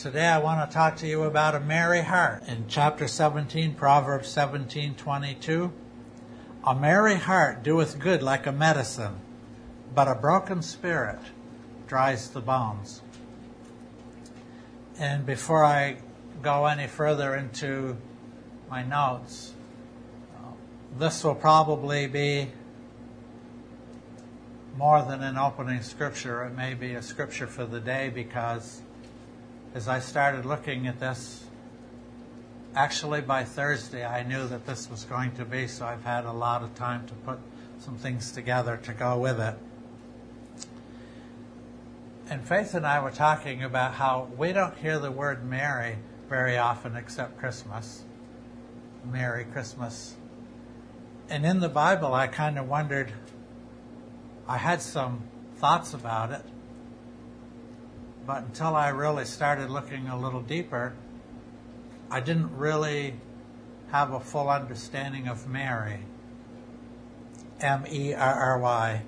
Today I want to talk to you about a merry heart. In chapter 17, Proverbs 17:22, a merry heart doeth good like a medicine, but a broken spirit dries the bones. And before I go any further into my notes, this will probably be more than an opening scripture. It may be a scripture for the day, because as I started looking at this, actually by Thursday I knew that this was going to be, so I've had a lot of time to put some things together to go with it. And Faith and I were talking about how we don't hear the word merry very often except Christmas. Merry Christmas. And in the Bible I kind of wondered, I had some thoughts about it, but until I really started looking a little deeper, I didn't really have a full understanding of Mary. M-E-R-R-Y.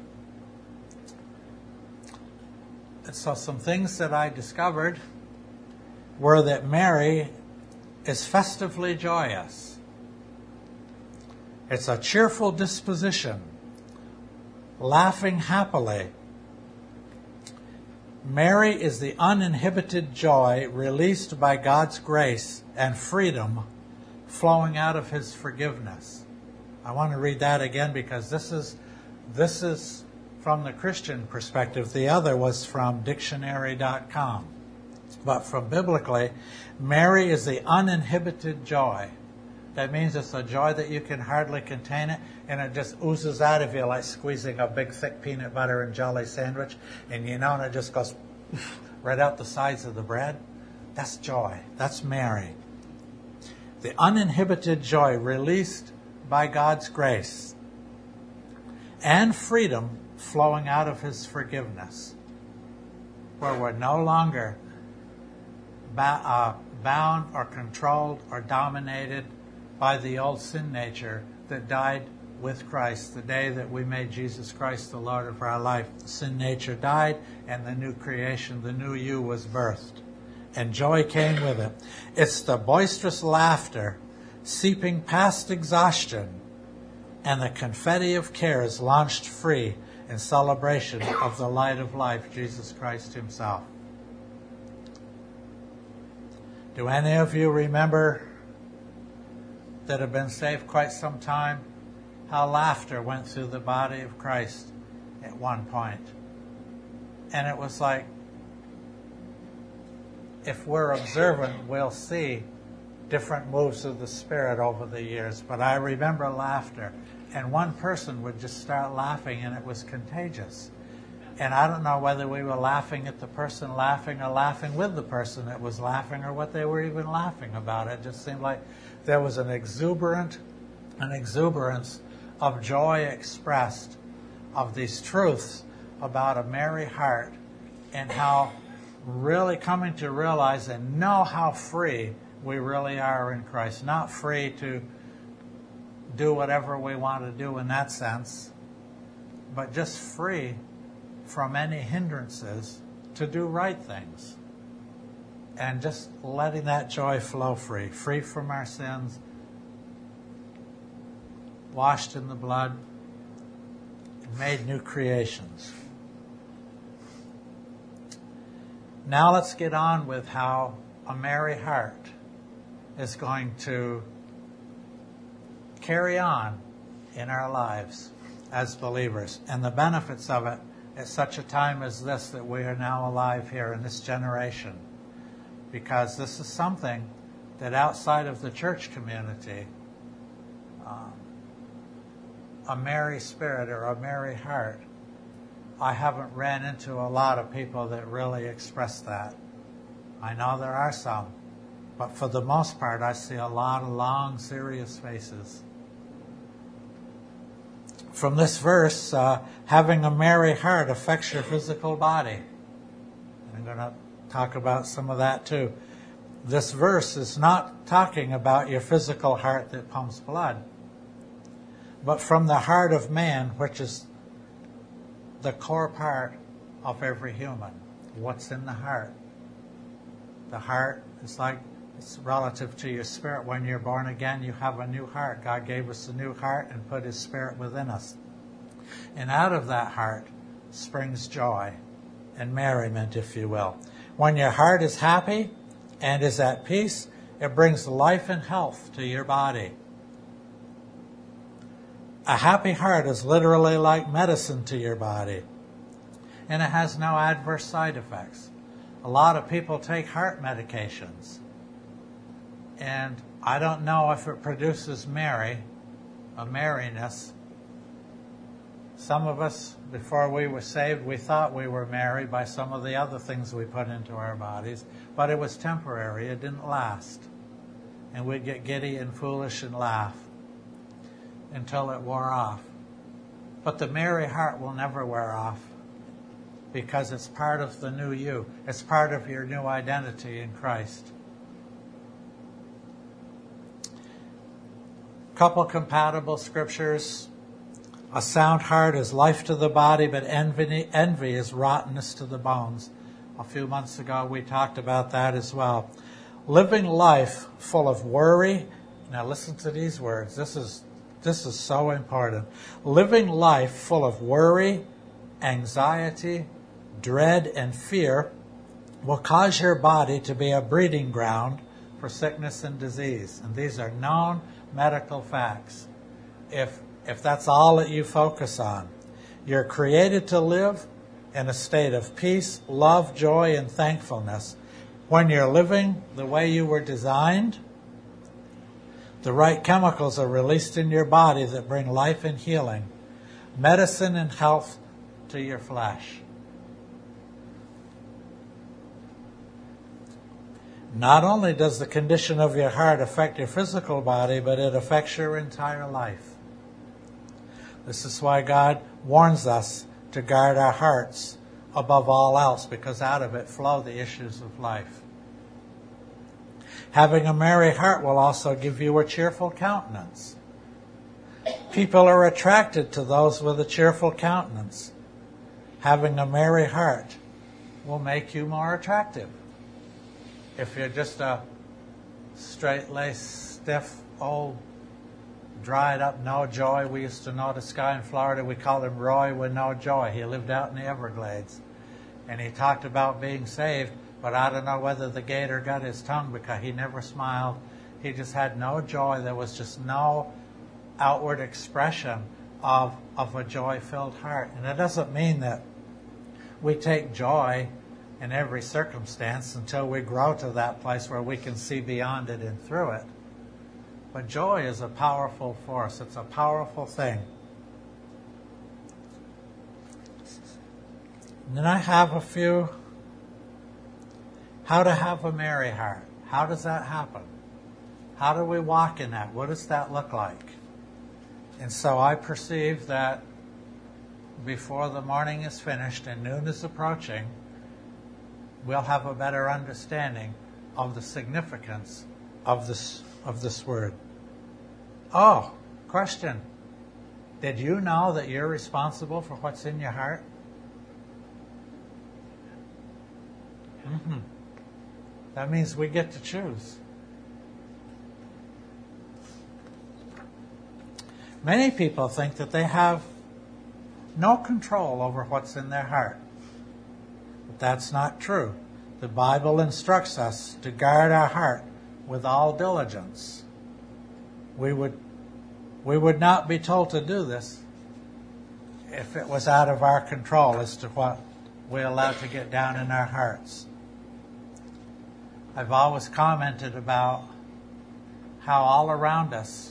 And so some things that I discovered were that Mary is festively joyous. It's a cheerful disposition, laughing happily. Mary is the uninhibited joy released by God's grace and freedom flowing out of His forgiveness. I want to read that again, because this is from the Christian perspective. The other was from dictionary.com. But from biblically, Mary is the uninhibited joy. That means it's a joy that you can hardly contain it, and it just oozes out of you like squeezing a big, thick peanut butter and jelly sandwich, and and it just goes right out the sides of the bread. That's joy. That's Mary. The uninhibited joy released by God's grace and freedom flowing out of His forgiveness, where we're no longer bound or controlled or dominated by the old sin nature that died with Christ the day that we made Jesus Christ the Lord of our life. The sin nature died, and the new creation, the new you, was birthed. And joy came with it. It's the boisterous laughter seeping past exhaustion, and the confetti of care is launched free in celebration of the light of life, Jesus Christ Himself. Do any of you remember, that have been saved quite some time, how laughter went through the body of Christ at one point? And it was like, if we're observant, we'll see different moves of the Spirit over the years. But I remember laughter, and one person would just start laughing, and it was contagious. And I don't know whether we were laughing at the person laughing or laughing with the person that was laughing, or what they were even laughing about. It just seemed like there was an exuberance of joy expressed, of these truths about a merry heart, and how really coming to realize and know how free we really are in Christ. Not free to do whatever we want to do in that sense, but just free from any hindrances to do right things. And just letting that joy flow free from our sins, washed in the blood, and made new creations. Now let's get on with how a merry heart is going to carry on in our lives as believers, and the benefits of it at such a time as this, that we are now alive here in this generation. Because this is something that outside of the church community, a merry spirit or a merry heart, I haven't ran into a lot of people that really express that. I know there are some, but for the most part I see a lot of long, serious faces. From this verse, having a merry heart affects your physical body. I'm going to talk about some of that too. This verse is not talking about your physical heart that pumps blood, but from the heart of man, which is the core part of every human. What's in the heart? The heart is like, it's relative to your spirit. When you're born again, you have a new heart. God gave us a new heart and put His Spirit within us. And out of that heart springs joy and merriment, if you will. When your heart is happy and is at peace, it brings life and health to your body. A happy heart is literally like medicine to your body, and it has no adverse side effects. A lot of people take heart medications, and I don't know if it produces a merriness. Some of us, before we were saved, we thought we were merry by some of the other things we put into our bodies, but it was temporary. It didn't last. And we'd get giddy and foolish and laugh until it wore off. But the merry heart will never wear off, because it's part of the new you. It's part of your new identity in Christ. Couple compatible scriptures. A sound heart is life to the body, but envy is rottenness to the bones. A few months ago we talked about that as well. Living life full of worry. Now listen to these words. This is so important. Living life full of worry, anxiety, dread, and fear will cause your body to be a breeding ground for sickness and disease. And these are known medical facts. If that's all that you focus on, you're created to live in a state of peace, love, joy, and thankfulness. When you're living the way you were designed, the right chemicals are released in your body that bring life and healing, medicine and health to your flesh. Not only does the condition of your heart affect your physical body, but it affects your entire life. This is why God warns us to guard our hearts above all else, because out of it flow the issues of life. Having a merry heart will also give you a cheerful countenance. People are attracted to those with a cheerful countenance. Having a merry heart will make you more attractive. If you're just a straight-laced, stiff, old, dried up, no joy. We used to know this guy in Florida, we called him Roy with no joy. He lived out in the Everglades. And he talked about being saved, but I don't know whether the gator got his tongue, because he never smiled. He just had no joy. There was just no outward expression of a joy-filled heart. And it doesn't mean that we take joy in every circumstance until we grow to that place where we can see beyond it and through it. But joy is a powerful force. It's a powerful thing. And then I have a few, how to have a merry heart. How does that happen? How do we walk in that? What does that look like? And so I perceive that before the morning is finished and noon is approaching, we'll have a better understanding of the significance of this word. Oh, question. Did you know that you're responsible for what's in your heart? That means we get to choose. Many people think that they have no control over what's in their heart. But that's not true. The Bible instructs us to guard our heart with all diligence. We would not be told to do this if it was out of our control as to what we allowed to get down in our hearts. I've always commented about how all around us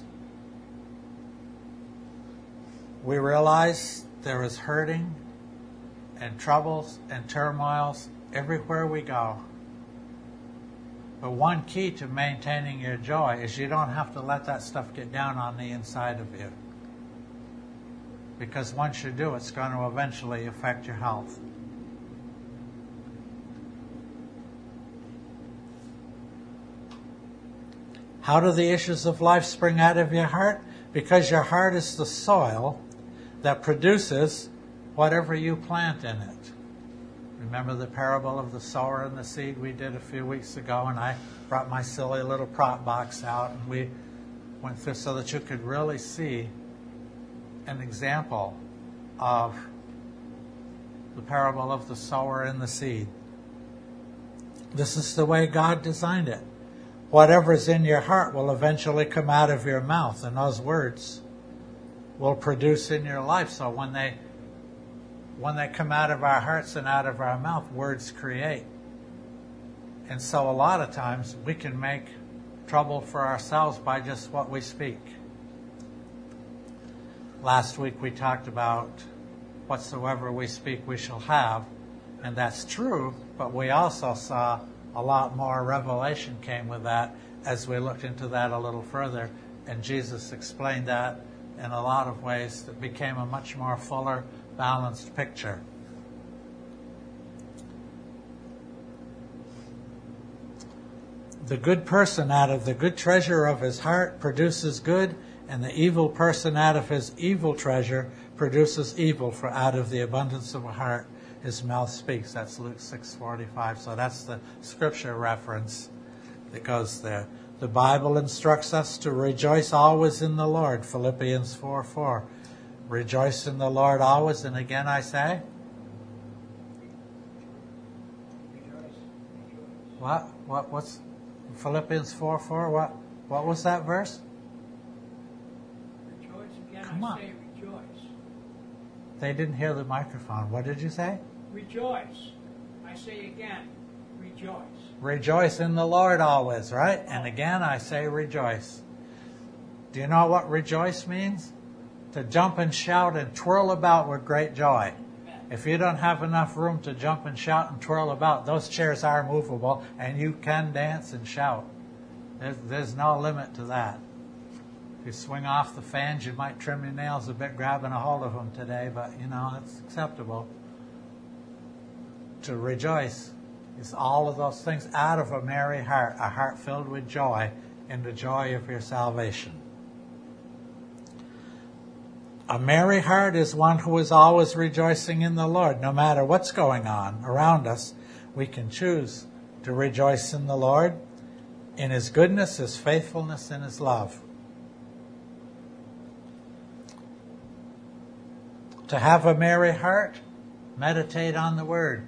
we realize there is hurting and troubles and turmoils everywhere we go. But one key to maintaining your joy is you don't have to let that stuff get down on the inside of you. Because once you do, it's going to eventually affect your health. How do the issues of life spring out of your heart? Because your heart is the soil that produces whatever you plant in it. Remember the parable of the sower and the seed we did a few weeks ago, and I brought my silly little prop box out, and we went through so that you could really see an example of the parable of the sower and the seed. This is the way God designed it. Whatever's in your heart will eventually come out of your mouth, and those words will produce in your life. So when they come out of our hearts and out of our mouth, words create. And so a lot of times we can make trouble for ourselves by just what we speak. Last week we talked about whatsoever we speak we shall have, and that's true, but we also saw a lot more revelation came with that as we looked into that a little further, and Jesus explained that in a lot of ways that became a much more fuller, balanced picture. The good person out of the good treasure of his heart produces good, and the evil person out of his evil treasure produces evil, for out of the abundance of a heart his mouth speaks. That's Luke 6:45. So that's the scripture reference that goes there. The Bible instructs us to rejoice always in the Lord. Philippians 4:4. Rejoice in the Lord always. And again I say, what's Philippians 4:4? What was that verse? Rejoice again. Come on. I say rejoice. They didn't hear the microphone. What did you say? Rejoice. I say again, rejoice. Rejoice in the Lord always, right? And again I say rejoice. Do you know what rejoice means? To jump and shout and twirl about with great joy. If you don't have enough room to jump and shout and twirl about, those chairs are movable and you can dance and shout. There's no limit to that. If you swing off the fans, you might trim your nails a bit grabbing a hold of them today, but it's acceptable. To rejoice is all of those things out of a merry heart, a heart filled with joy in the joy of your salvation. A merry heart is one who is always rejoicing in the Lord. No matter what's going on around us, we can choose to rejoice in the Lord, in His goodness, His faithfulness, and His love. To have a merry heart, meditate on the Word.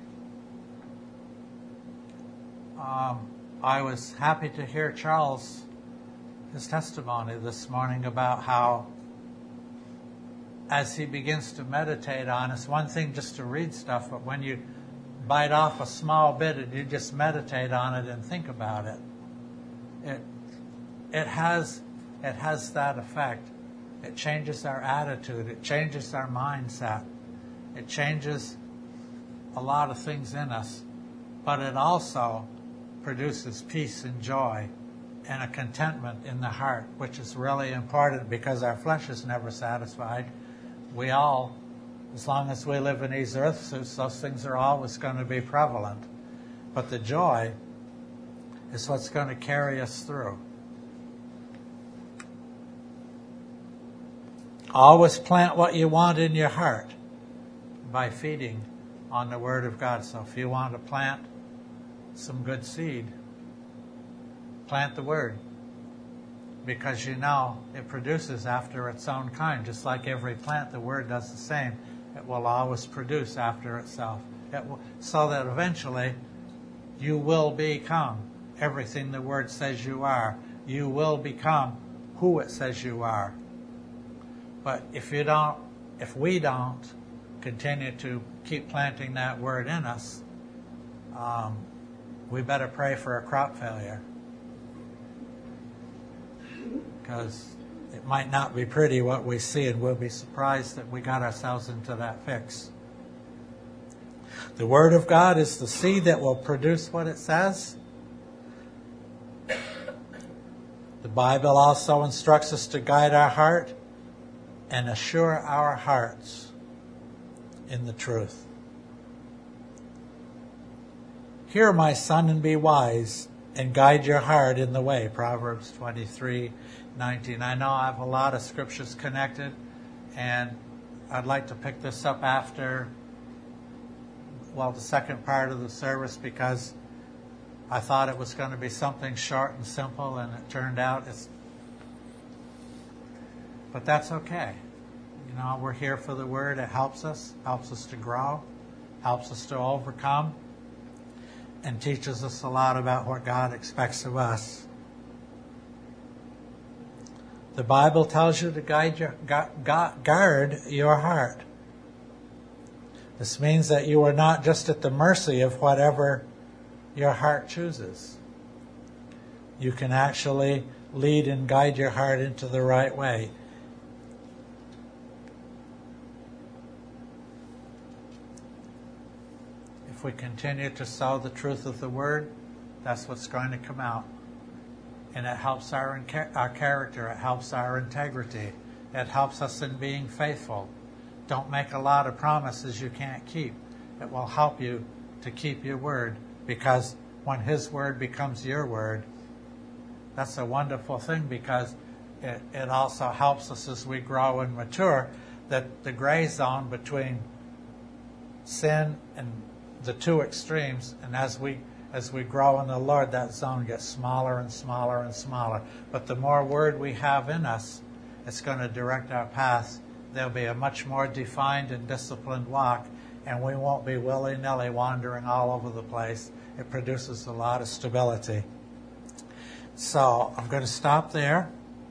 I was happy to hear Charles, his testimony this morning about how as he begins to meditate on, it's one thing just to read stuff, but when you bite off a small bit and you just meditate on it and think about it, it has that effect. It changes our attitude. It changes our mindset. It changes a lot of things in us, but it also produces peace and joy and a contentment in the heart, which is really important because our flesh is never satisfied. We all, as long as we live in these earth suits, those things are always going to be prevalent. But the joy is what's going to carry us through. Always plant what you want in your heart by feeding on the Word of God. So if you want to plant some good seed, plant the Word, because it produces after its own kind. Just like every plant, the Word does the same. It will always produce after itself. So that eventually you will become everything the Word says you are. You will become who it says you are. But if we don't continue to keep planting that Word in us, we better pray for a crop failure. Because it might not be pretty what we see, and we'll be surprised that we got ourselves into that fix. The Word of God is the seed that will produce what it says. The Bible also instructs us to guide our heart and assure our hearts in the truth. Hear, my son, and be wise, and guide your heart in the way. Proverbs 23:19. I know I have a lot of scriptures connected, and I'd like to pick this up after the second part of the service because I thought it was going to be something short and simple, and it turned out but that's okay. You know, we're here for the Word. It helps us to grow, helps us to overcome, and teaches us a lot about what God expects of us. The Bible tells you to guard your heart. This means that you are not just at the mercy of whatever your heart chooses. You can actually lead and guide your heart into the right way. If we continue to sow the truth of the Word, that's what's going to come out. And it helps our character. It helps our integrity. It helps us in being faithful. Don't make a lot of promises you can't keep. It will help you to keep your word, because when His Word becomes your word, that's a wonderful thing, because it also helps us as we grow and mature, that the gray zone between sin and the two extremes, and as we grow in the Lord, that zone gets smaller and smaller and smaller. But the more Word we have in us, it's going to direct our paths. There'll be a much more defined and disciplined walk, and we won't be willy-nilly wandering all over the place. It produces a lot of stability. So I'm going to stop there.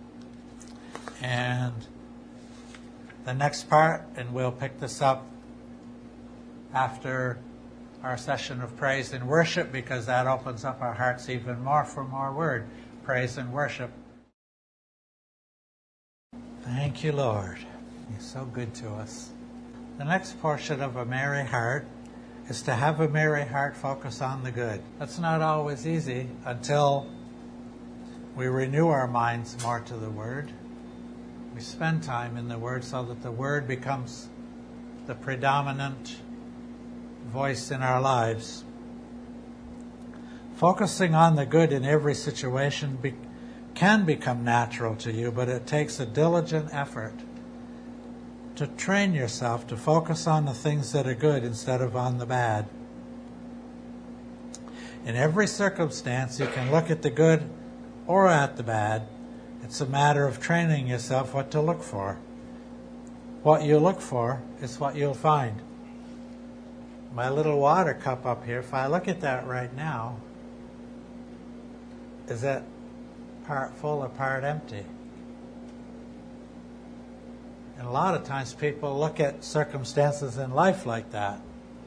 And the next part, and we'll pick this up after our session of praise and worship, because that opens up our hearts even more for more Word. Praise and worship. Thank you, Lord. You're so good to us. The next portion of a merry heart is to have a merry heart focus on the good. That's not always easy until we renew our minds more to the Word. We spend time in the Word so that the Word becomes the predominant voice in our lives. Focusing on the good in every situation can become natural to you, but it takes a diligent effort to train yourself to focus on the things that are good instead of on the bad. In every circumstance, you can look at the good or at the bad. It's a matter of training yourself what to look for. What you look for is what you'll find. My little water cup up here, if I look at that right now, is that part full or part empty? And a lot of times people look at circumstances in life like that.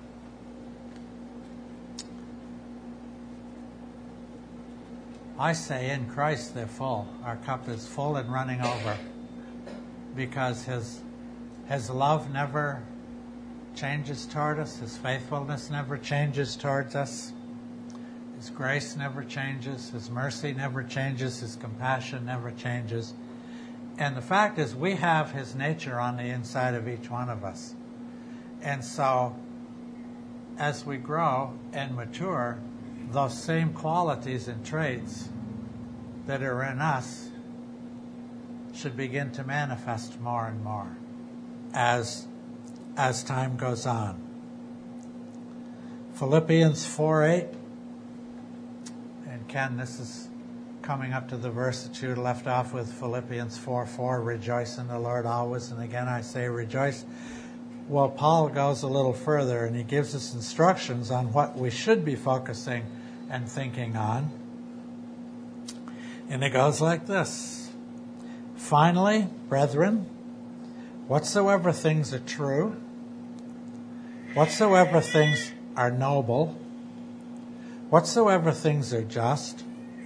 I say in Christ they're full. Our cup is full and running over, because His love never changes toward us. His faithfulness never changes towards us. His grace never changes. His mercy never changes. His compassion never changes. And the fact is, we have His nature on the inside of each one of us. And so, as we grow and mature, those same qualities and traits that are in us should begin to manifest more and more as time goes on. Philippians 4:8. And Ken, this is coming up to the verse that you left off with, Philippians 4:4, rejoice in the Lord always. And again I say rejoice. Well, Paul goes a little further, and he gives us instructions on what we should be focusing and thinking on. And it goes like this. Finally, brethren, whatsoever things are true, whatsoever things are noble, whatsoever things are just,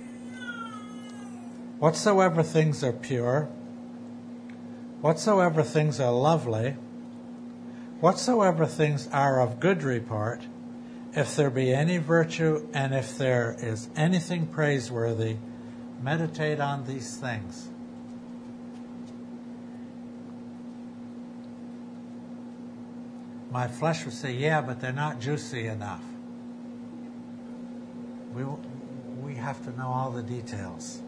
whatsoever things are pure, whatsoever things are lovely, whatsoever things are of good report, if there be any virtue and if there is anything praiseworthy, meditate on these things. My flesh would say, yeah, but they're not juicy enough. We have to know all the details.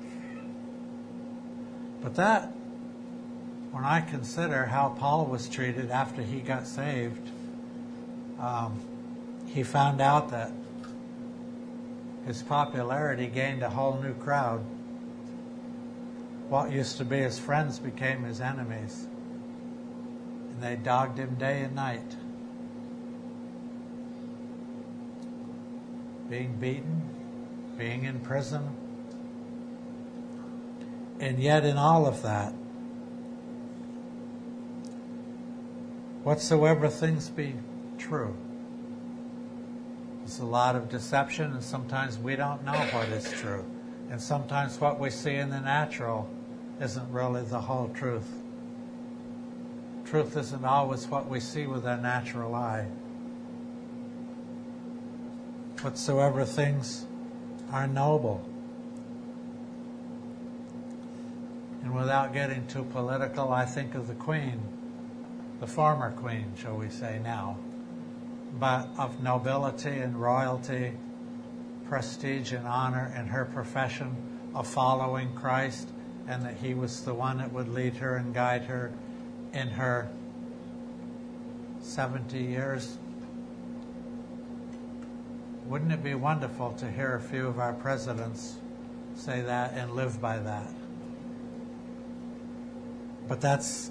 But that, when I consider how Paul was treated after he got saved, he found out that his popularity gained a whole new crowd. What used to be his friends became his enemies, and they dogged him day and night. Being beaten, being in prison, and yet in all of that, whatsoever things be true. There's a lot of deception, and sometimes we don't know what is true. And sometimes what we see in the natural isn't really the whole truth. Truth isn't always what we see with our natural eye. Whatsoever things are noble. And without getting too political, I think of the Queen, the former Queen, shall we say now, but of nobility and royalty, prestige and honor in her profession of following Christ, and that He was the one that would lead her and guide her in her 70 years. Wouldn't it be wonderful to hear a few of our presidents say that and live by that? But that's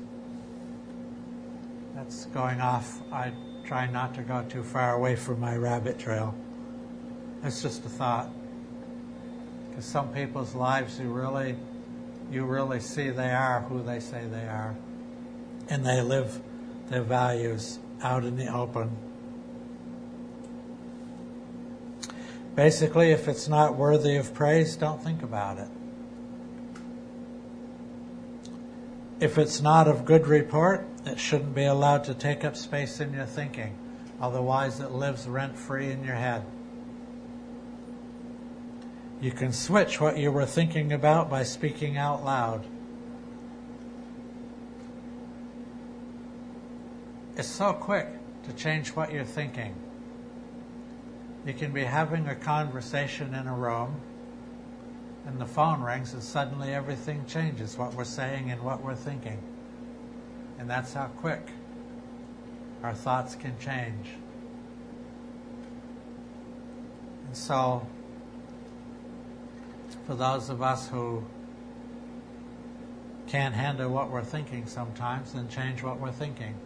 going off. I try not to go too far away from my rabbit trail. It's just a thought. Because some people's lives you really see they are who they say they are. And they live their values out in the open. Basically, if it's not worthy of praise, don't think about it. If it's not of good report, it shouldn't be allowed to take up space in your thinking. Otherwise, it lives rent-free in your head. You can switch what you were thinking about by speaking out loud. It's so quick to change what you're thinking. You can be having a conversation in a room, and the phone rings, and suddenly everything changes, what we're saying and what we're thinking. And that's how quick our thoughts can change. And so, for those of us who can't handle what we're thinking sometimes, then change what we're thinking.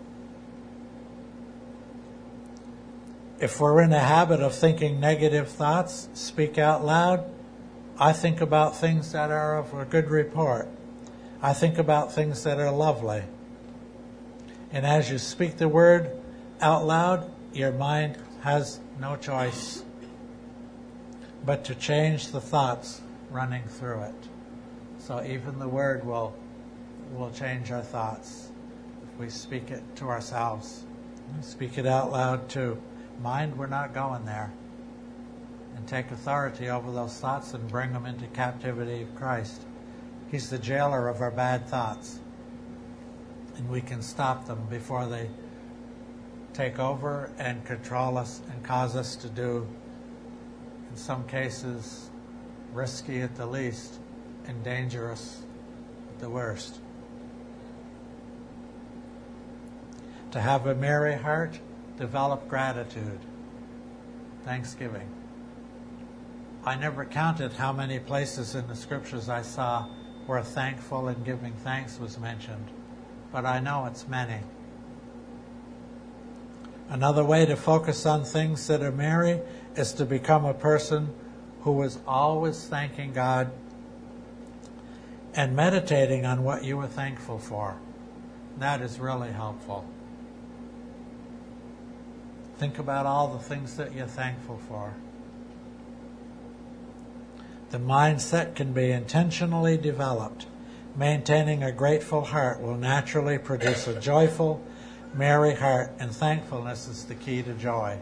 If we're in a habit of thinking negative thoughts, speak out loud. I think about things that are of a good report. I think about things that are lovely. And as you speak the word out loud, your mind has no choice but to change the thoughts running through it. So even the word will change our thoughts if we speak it to ourselves. Speak it out loud too. Mind, we're not going there. And take authority over those thoughts and bring them into captivity of Christ. He's the jailer of our bad thoughts. And we can stop them before they take over and control us and cause us to do, in some cases, risky at the least and dangerous at the worst. To have a merry heart, develop gratitude, thanksgiving. I never counted how many places in the scriptures I saw where thankful and giving thanks was mentioned, but I know it's many. Another way to focus on things that are merry is to become a person who is always thanking God and meditating on what you are thankful for. That is really helpful. Think about all the things that you're thankful for. The mindset can be intentionally developed. Maintaining a grateful heart will naturally produce a joyful, merry heart, and thankfulness is the key to joy.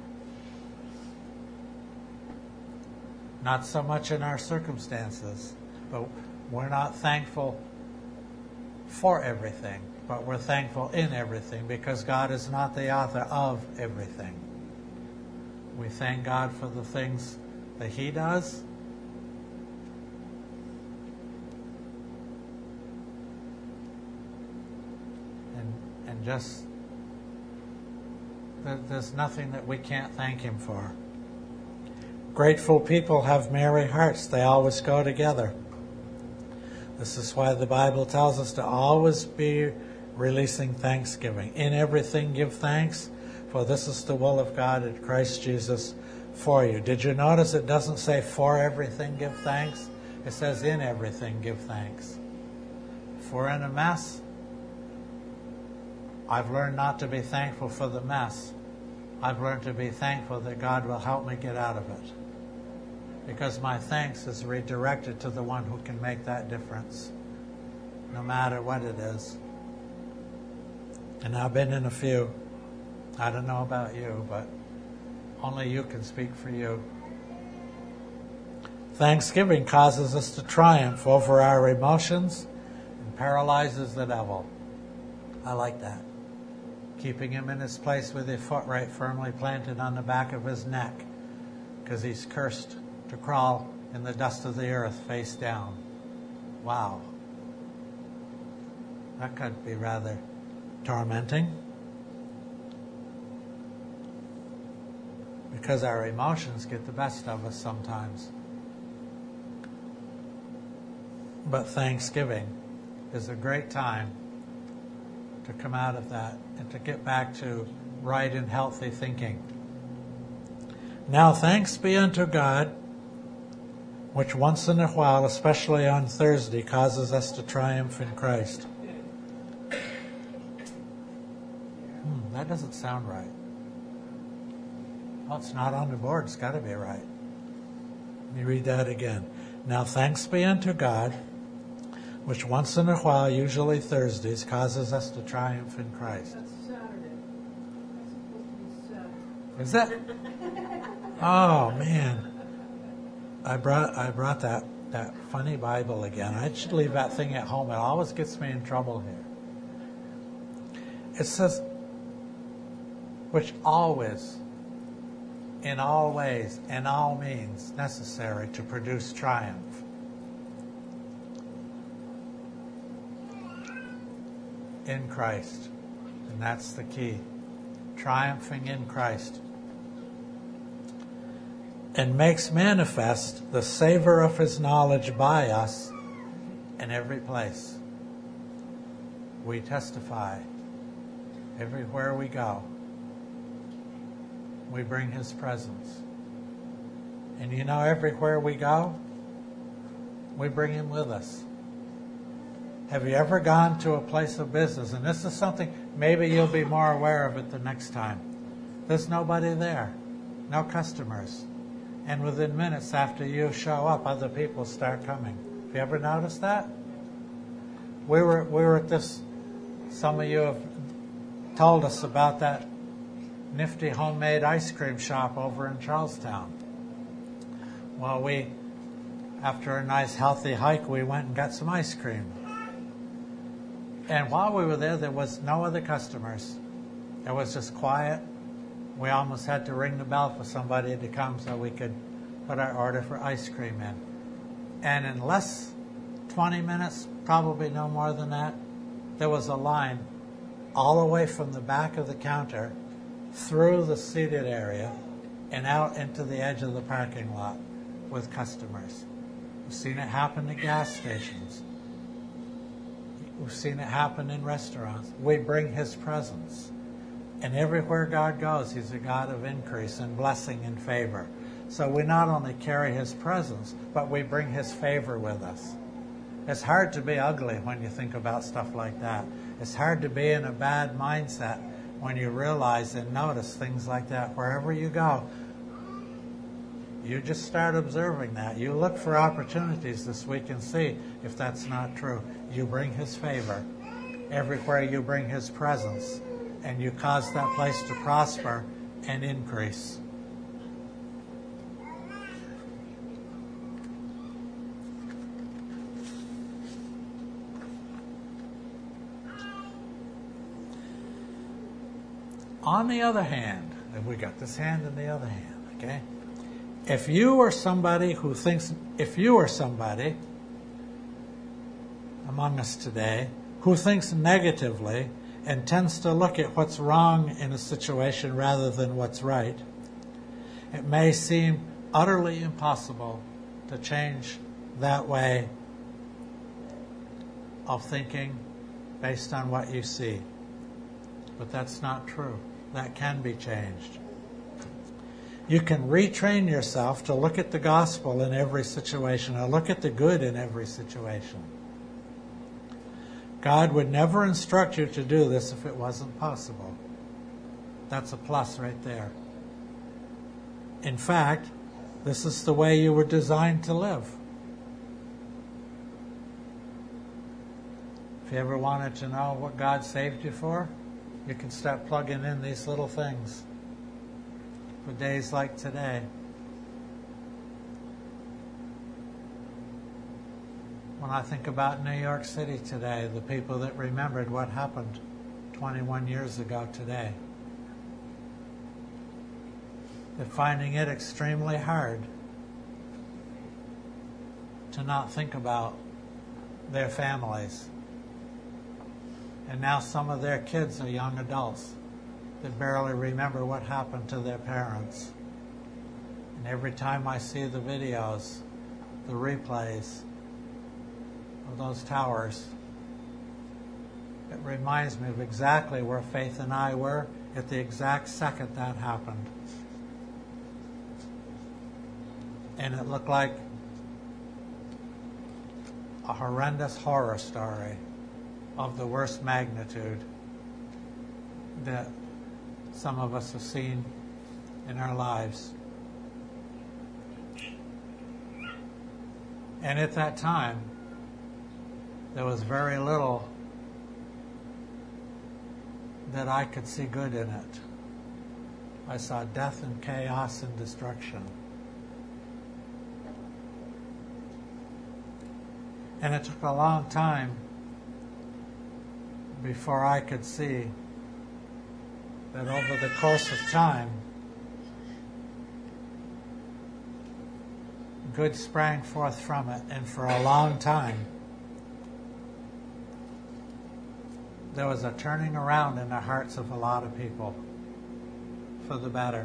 Not so much in our circumstances, but we're not thankful for everything, but we're thankful in everything because God is not the author of everything. We thank God for the things that He does. And just There's nothing that we can't thank Him for. Grateful people have merry hearts. They always go together. This is why the Bible tells us to always be releasing thanksgiving. In everything give thanks, for this is the will of God in Christ Jesus for you. Did you notice it doesn't say for everything give thanks? It says in everything give thanks. If we're in a mess, I've learned not to be thankful for the mess. I've learned to be thankful that God will help me get out of it. Because my thanks is redirected to the one who can make that difference, no matter what it is. And I've been in a few. I don't know about you, but only you can speak for you. Thanksgiving causes us to triumph over our emotions and paralyzes the devil. I like that. Keeping him in his place with his foot right firmly planted on the back of his neck, because he's cursed to crawl in the dust of the earth face down. Wow. That could be rather tormenting. Because our emotions get the best of us sometimes. But Thanksgiving is a great time to come out of that and to get back to right and healthy thinking. Now thanks be unto God, which once in a while, especially on Thursday, causes us to triumph in Christ. That doesn't sound right. Oh, it's not on the board. It's got to be right. Let me read that again. Now thanks be unto God, which once in a while, usually Thursdays, causes us to triumph in Christ. That's Saturday. That's supposed to be Saturday. Is that? Oh, man. I brought that funny Bible again. I should leave that thing at home. It always gets me in trouble here. It says, which always, in all ways, and all means necessary to produce triumph. In Christ. And that's the key. Triumphing in Christ. And makes manifest the savor of His knowledge by us in every place. We testify everywhere we go. We bring His presence. And you know, everywhere we go, we bring Him with us. Have you ever gone to a place of business? And this is something, maybe you'll be more aware of it the next time. There's nobody there. No customers. And within minutes after you show up, other people start coming. Have you ever noticed that? We were at this, some of you have told us about that nifty homemade ice cream shop over in Charlestown. Well, after a nice healthy hike, we went and got some ice cream. And while we were there was no other customers. It was just quiet. We almost had to ring the bell for somebody to come so we could put our order for ice cream in. And in less 20 minutes, probably no more than that, there was a line all the way from the back of the counter through the seated area and out into the edge of the parking lot with customers. We've seen it happen at gas stations. We've seen it happen in restaurants. We bring His presence. And everywhere God goes, He's a God of increase and blessing and favor. So we not only carry His presence, but we bring His favor with us. It's hard to be ugly when you think about stuff like that. It's hard to be in a bad mindset when you realize and notice things like that. Wherever you go, you just start observing that. You look for opportunities this week and see if that's not true. You bring His favor. Everywhere you bring His presence. And you cause that place to prosper and increase. On the other hand, and we got this hand in the other hand, okay? If you are somebody among us today who thinks negatively and tends to look at what's wrong in a situation rather than what's right, it may seem utterly impossible to change that way of thinking based on what you see. But that's not true. That can be changed. You can retrain yourself to look at the gospel in every situation, or look at the good in every situation. God would never instruct you to do this if it wasn't possible. That's a plus right there. In fact, this is the way you were designed to live. If you ever wanted to know what God saved you for, you can start plugging in these little things for days like today. When I think about New York City today, the people that remembered what happened 21 years ago today, they're finding it extremely hard to not think about their families. And now some of their kids are young adults that barely remember what happened to their parents. And every time I see the videos, the replays of those towers, it reminds me of exactly where Faith and I were at the exact second that happened. And it looked like a horrendous horror story of the worst magnitude that some of us have seen in our lives. And at that time, there was very little that I could see good in it. I saw death and chaos and destruction. And it took a long time before I could see that over the course of time, good sprang forth from it. And for a long time, there was a turning around in the hearts of a lot of people for the better.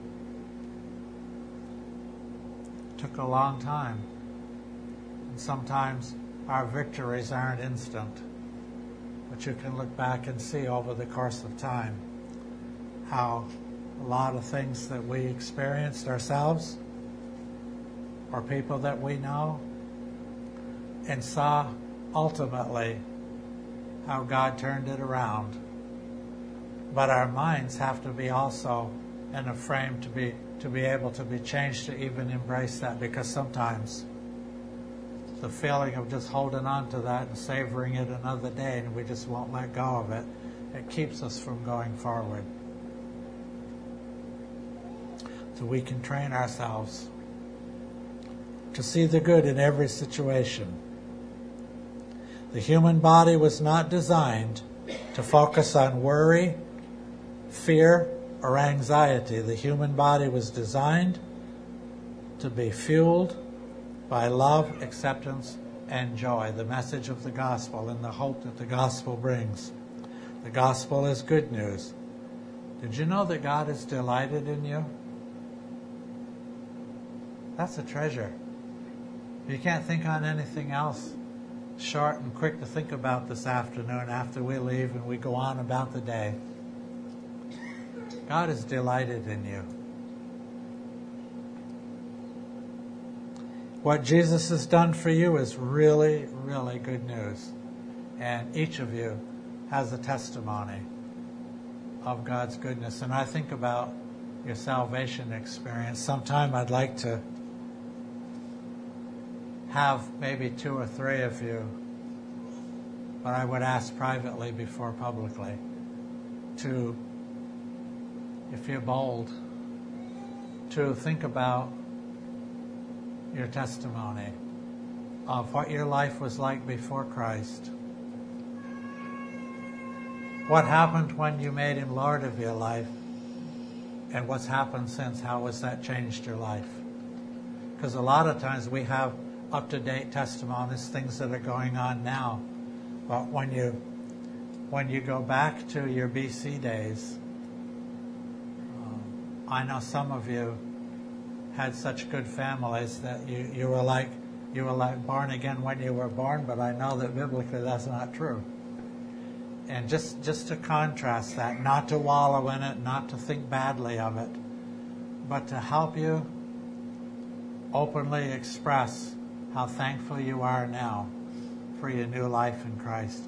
It took a long time. And sometimes our victories aren't instant. But you can look back and see over the course of time how a lot of things that we experienced ourselves or people that we know, and saw ultimately how God turned it around. But our minds have to be also in a frame to be able to be changed to even embrace that, because sometimes the feeling of just holding on to that and savoring it another day and we just won't let go of it, it keeps us from going forward. So we can train ourselves to see the good in every situation. The human body was not designed to focus on worry, fear, or anxiety. The human body was designed to be fueled by love, acceptance, and joy, the message of the gospel and the hope that the gospel brings. The gospel is good news. Did you know that God is delighted in you? That's a treasure. If you can't think on anything else short and quick to think about this afternoon after we leave and we go on about the day, God is delighted in you. What Jesus has done for you is really, really good news. And each of you has a testimony of God's goodness. And I think about your salvation experience. Sometime I'd like to have maybe 2 or 3 of you, but I would ask privately before publicly, to, if you're bold, to think about your testimony of what your life was like before Christ. What happened when you made Him Lord of your life, and what's happened since? How has that changed your life? Because a lot of times we have up-to-date testimonies, things that are going on now. But when you when you go back to your BC days, I know some of you had such good families that you were like born again when you were born, but I know that biblically that's not true. And just to contrast that, not to wallow in it, not to think badly of it, but to help you openly express how thankful you are now for your new life in Christ.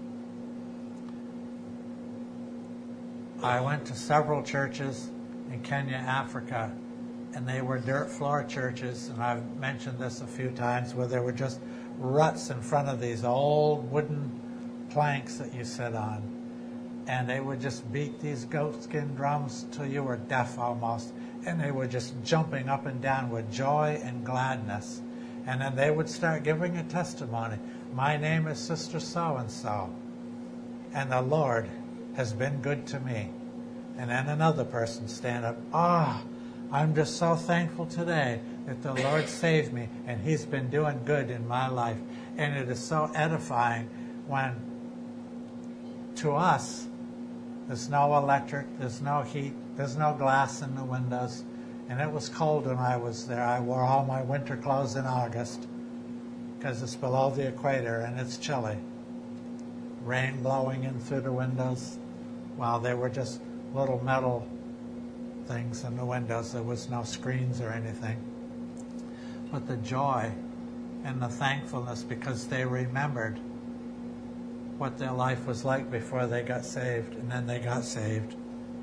I went to several churches in Kenya, Africa, and they were dirt floor churches, and I've mentioned this a few times, where there were just ruts in front of these old wooden planks that you sit on. And they would just beat these goatskin drums till you were deaf almost, and they were just jumping up and down with joy and gladness. And then they would start giving a testimony. My name is Sister So-and-so, and the Lord has been good to me. And then another person stand up, I'm just so thankful today that the Lord saved me and He's been doing good in my life. And it is so edifying when, to us, there's no electric, there's no heat, there's no glass in the windows. And it was cold when I was there. I wore all my winter clothes in August because it's below the equator and it's chilly. Rain blowing in through the windows while there were just little metal things in the windows. There was no screens or anything. But the joy and the thankfulness, because they remembered what their life was like before they got saved, and then they got saved.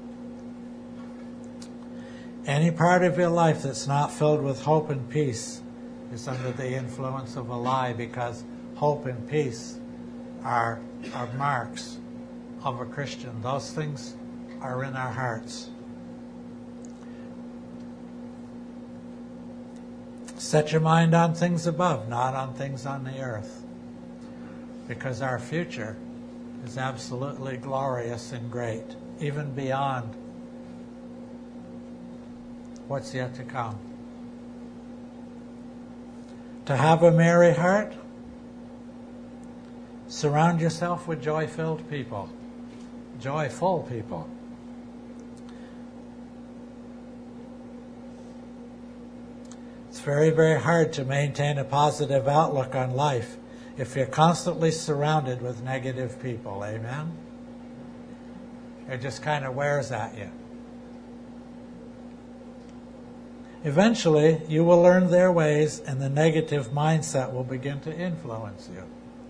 Any part of your life that's not filled with hope and peace is under the influence of a lie, because hope and peace are marks of a Christian. Those things are in our hearts. Set your mind on things above, not on things on the earth, because our future is absolutely glorious and great, even beyond what's yet to come. To have a merry heart, surround yourself with joy-filled people, joyful people. It's very, very hard to maintain a positive outlook on life if you're constantly surrounded with negative people. Amen? It just kind of wears at you. Eventually, you will learn their ways, and the negative mindset will begin to influence you.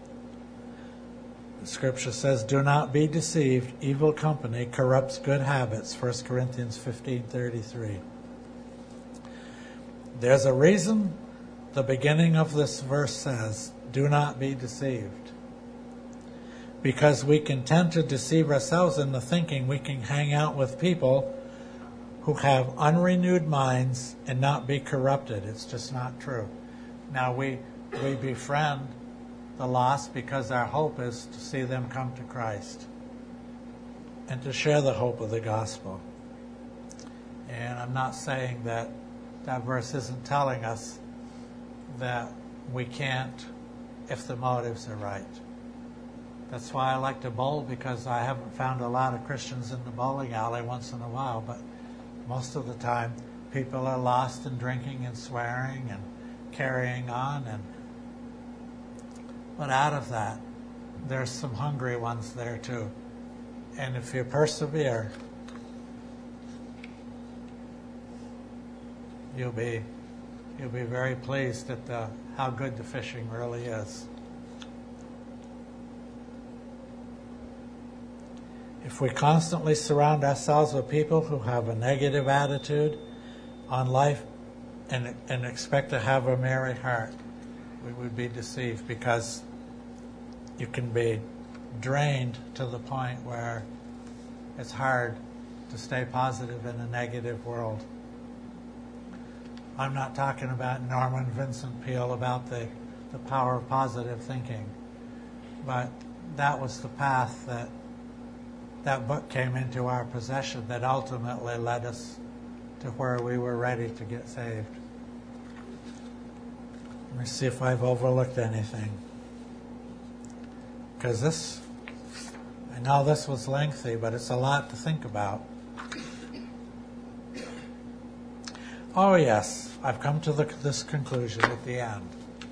The scripture says, do not be deceived. Evil company corrupts good habits. 1 Corinthians 15:33. There's a reason the beginning of this verse says, do not be deceived. Because we can tend to deceive ourselves into thinking we can hang out with people who have unrenewed minds and not be corrupted. It's just not true. Now we befriend the lost because our hope is to see them come to Christ and to share the hope of the gospel. And I'm not saying that verse isn't telling us that we can't if the motives are right. That's why I like to bowl, because I haven't found a lot of Christians in the bowling alley once in a while, but most of the time people are lost in drinking and swearing and carrying on. But out of that, there's some hungry ones there too. And if you persevere, you'll be very pleased at how good the fishing really is. If we constantly surround ourselves with people who have a negative attitude on life and expect to have a merry heart, we would be deceived, because you can be drained to the point where it's hard to stay positive in a negative world. I'm not talking about Norman Vincent Peale about the power of positive thinking, but that was the path that book came into our possession that ultimately led us to where we were ready to get saved. Let me see if I've overlooked anything. Because I I know this was lengthy, but it's a lot to think about. Oh yes, I've come to this conclusion at the end.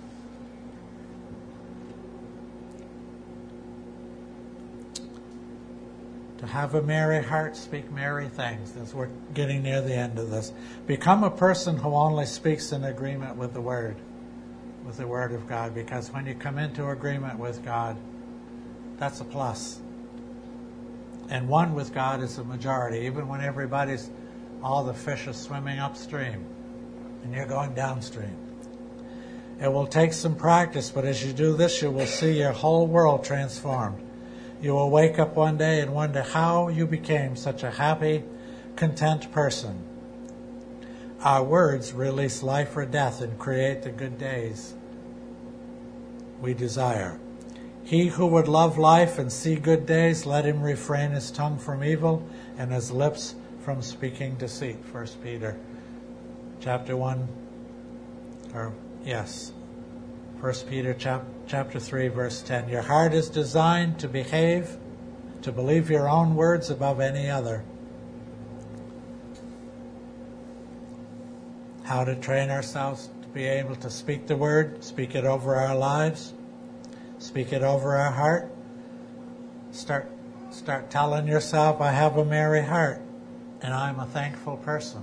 To have a merry heart, speak merry things, as we're getting near the end of this. Become a person who only speaks in agreement with the Word of God, because when you come into agreement with God, that's a plus. And one with God is a majority, even when all the fish are swimming upstream and you're going downstream. It will take some practice, but as you do this, you will see your whole world transformed. You will wake up one day and wonder how you became such a happy, content person. Our words release life or death and create the good days we desire. He who would love life and see good days, let him refrain his tongue from evil and his lips from speaking deceit. 1 Peter chapter 3, verse 10. Your heart is designed to believe your own words above any other. How to train ourselves to be able to speak the word, speak it over our lives, speak it over our heart. Start telling yourself, I have a merry heart and I'm a thankful person.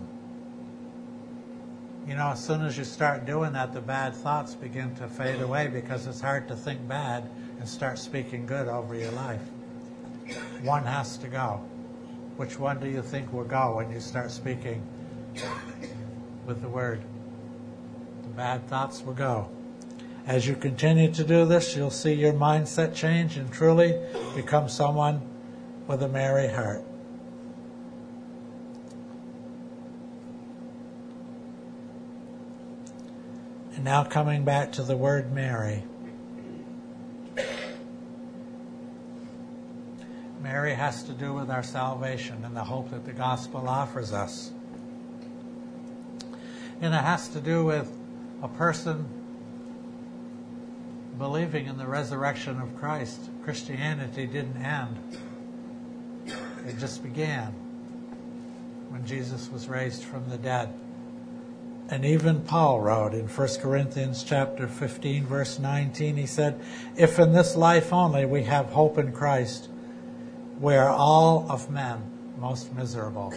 You know, as soon as you start doing that, the bad thoughts begin to fade away, because it's hard to think bad and start speaking good over your life. One has to go. Which one do you think will go when you start speaking with the Word? The bad thoughts will go. As you continue to do this, you'll see your mindset change and truly become someone with a merry heart. And now coming back to the word Mary. Mary has to do with our salvation and the hope that the gospel offers us. And it has to do with a person believing in the resurrection of Christ. Christianity didn't end. It just began when Jesus was raised from the dead. And even Paul wrote in 1 Corinthians chapter 15, verse 19, he said, if in this life only we have hope in Christ, we are all of men most miserable.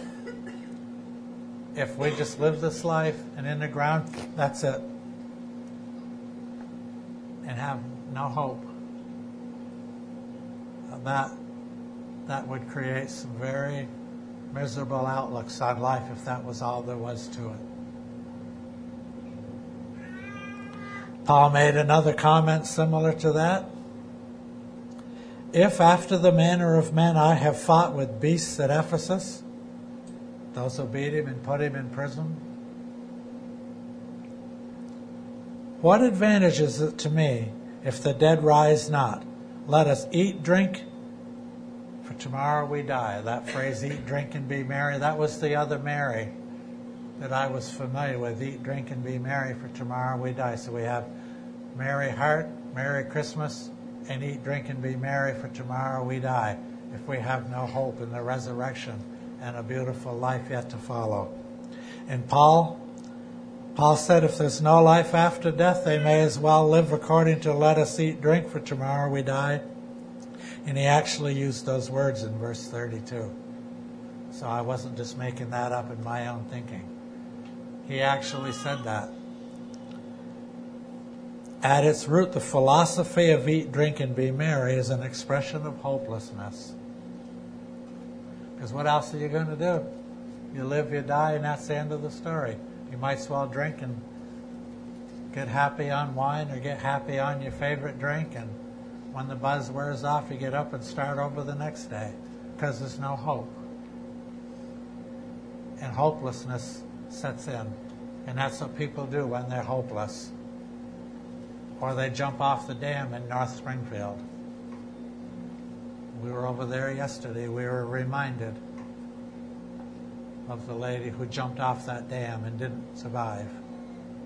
If we just live this life and in the ground, that's it. And have no hope. That would create some very miserable outlooks on life if that was all there was to it. Paul made another comment similar to that. If after the manner of men I have fought with beasts at Ephesus, those who beat him and put him in prison, what advantage is it to me if the dead rise not? Let us eat, drink, for tomorrow we die. That phrase, eat, drink, and be merry, that was the other Mary that I was familiar with. Eat, drink, and be merry, for tomorrow we die. So we have merry heart, Merry Christmas, and eat, drink, and be merry, for tomorrow we die, if we have no hope in the resurrection and a beautiful life yet to follow. And Paul said, if there's no life after death, they may as well live according to let us eat, drink, for tomorrow we die. And he actually used those words in verse 32. So I wasn't just making that up in my own thinking. He actually said that. At its root, the philosophy of eat, drink, and be merry is an expression of hopelessness. Because what else are you going to do? You live, you die, and that's the end of the story. You might as well drink and get happy on wine or get happy on your favorite drink, and when the buzz wears off, you get up and start over the next day, because there's no hope. And hopelessness sets in. And that's what people do when they're hopeless. Or they jump off the dam in North Springfield. We were over there yesterday. We were reminded of the lady who jumped off that dam and didn't survive.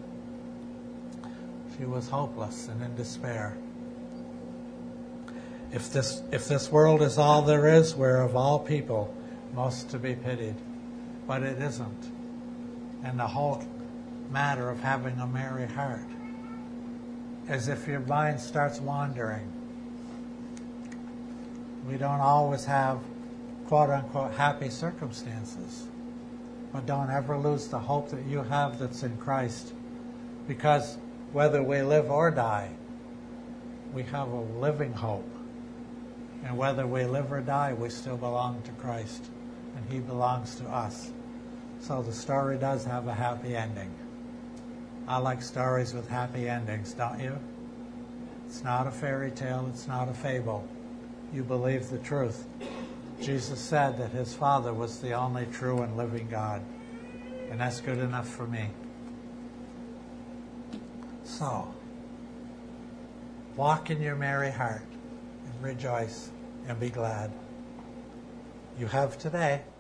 She was hopeless and in despair. If this world is all there is, we're of all people most to be pitied. But it isn't. And the whole matter of having a merry heart is if your mind starts wandering. We don't always have quote-unquote happy circumstances. But don't ever lose the hope that you have that's in Christ. Because whether we live or die, we have a living hope. And whether we live or die, we still belong to Christ. And He belongs to us. So the story does have a happy ending. I like stories with happy endings, don't you? It's not a fairy tale. It's not a fable. You believe the truth. Jesus said that His Father was the only true and living God. And that's good enough for me. So, walk in your merry heart and rejoice and be glad. You have today.